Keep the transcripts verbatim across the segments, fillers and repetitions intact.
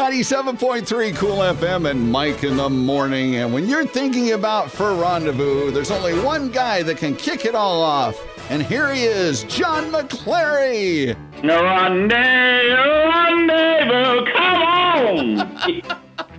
ninety-seven point three Cool F M and Mike in the morning. And when you're thinking about Fur Rendezvous, there's only one guy that can kick it all off. And here he is, John McClary. No rendezvous, rendezvous, come on!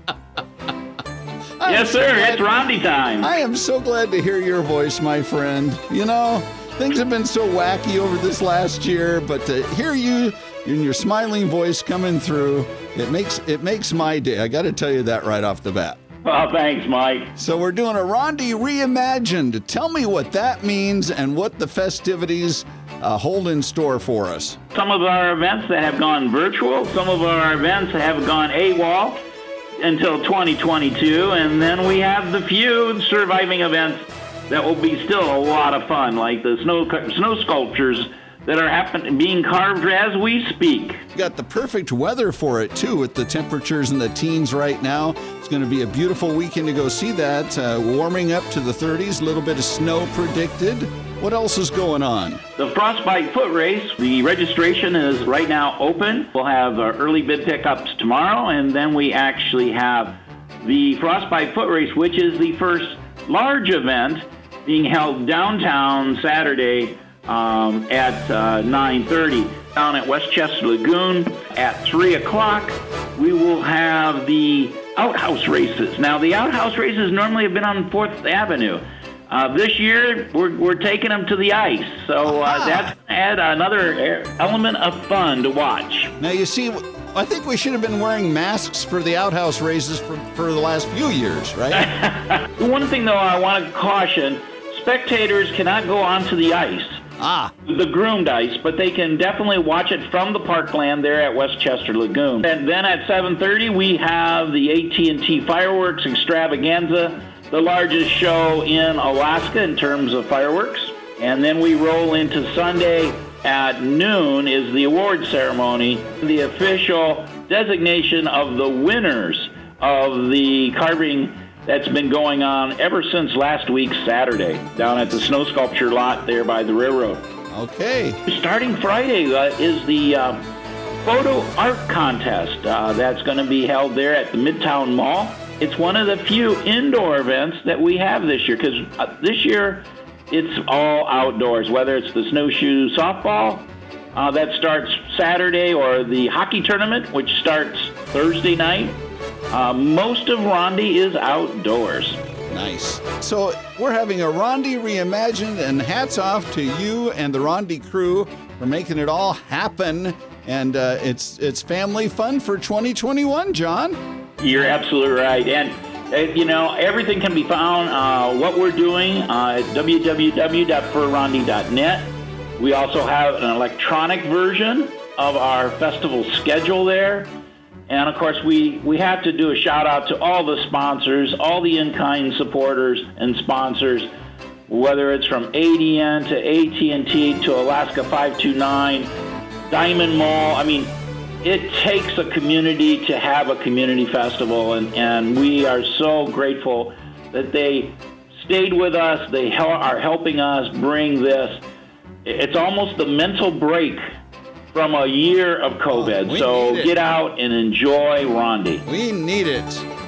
Yes, sir, it's Rondi time. I am so glad to hear your voice, my friend. You know, things have been so wacky over this last year, but to hear you and your smiling voice coming through, it makes it makes my day. I got to tell you that right off the bat. Oh, thanks, Mike. So we're doing a Rondi Reimagined. Tell me what that means and what the festivities uh, hold in store for us. Some of our events that have gone virtual, some of our events have gone AWOL until twenty twenty-two, and then we have the few surviving events that will be still a lot of fun, like the snow snow sculptures that are happen- being carved as we speak. Got the perfect weather for it, too, with the temperatures in the teens right now. It's going to be a beautiful weekend to go see that. Uh, warming up to the thirties, a little bit of snow predicted. What else is going on? The Frostbite Foot Race, the registration is right now open. We'll have our early bid pickups tomorrow, and then we actually have the Frostbite Foot Race, which is the first large event being held downtown Saturday um, at uh, nine thirty. Down at Westchester Lagoon at three o'clock, we will have the outhouse races. Now, the outhouse races normally have been on fourth Avenue. Uh, this year, we're, we're taking them to the ice, so uh, that's going to add another element of fun to watch. Now, you see, I think we should have been wearing masks for the outhouse races for, for the last few years, right? The one thing, though, I want to caution, spectators cannot go onto the ice. Ah. The groomed ice, but they can definitely watch it from the parkland there at Westchester Lagoon. And then at seven thirty, we have the A T and T Fireworks Extravaganza, the largest show in Alaska in terms of fireworks. And then we roll into Sunday at noon is the award ceremony, the official designation of the winners of the carving that's been going on ever since last week, Saturday, down at the snow sculpture lot there by the railroad. Okay. Starting Friday uh, is the uh, photo art contest uh, that's going to be held there at the Midtown Mall. It's one of the few indoor events that we have this year, because uh, this year it's all outdoors, whether it's the snowshoe softball uh, that starts Saturday or the hockey tournament, which starts Thursday night. Uh, most of Rondi is outdoors. Nice. So we're having a Rondi Reimagined, and hats off to you and the Rondi crew for making it all happen. And uh, it's it's family fun for twenty twenty-one, John. You're absolutely right. And, uh, you know, everything can be found, uh, what we're doing, uh, at w w w dot fur rondi dot net. We also have an electronic version of our festival schedule there. And, of course, we, we have to do a shout-out to all the sponsors, all the in-kind supporters and sponsors, whether it's from A D N to A T and T to Alaska five two nine, Diamond Mall. I mean, it takes a community to have a community festival, and, and we are so grateful that they stayed with us. They hel- are helping us bring this. It's almost the mental break from a year of COVID. Oh, so get out and enjoy Rondi. We need it.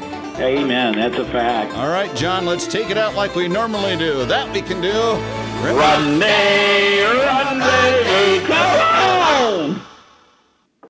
Amen. That's a fact. All right, John, let's take it out like we normally do. That we can do. Rondi, Rondi, come on!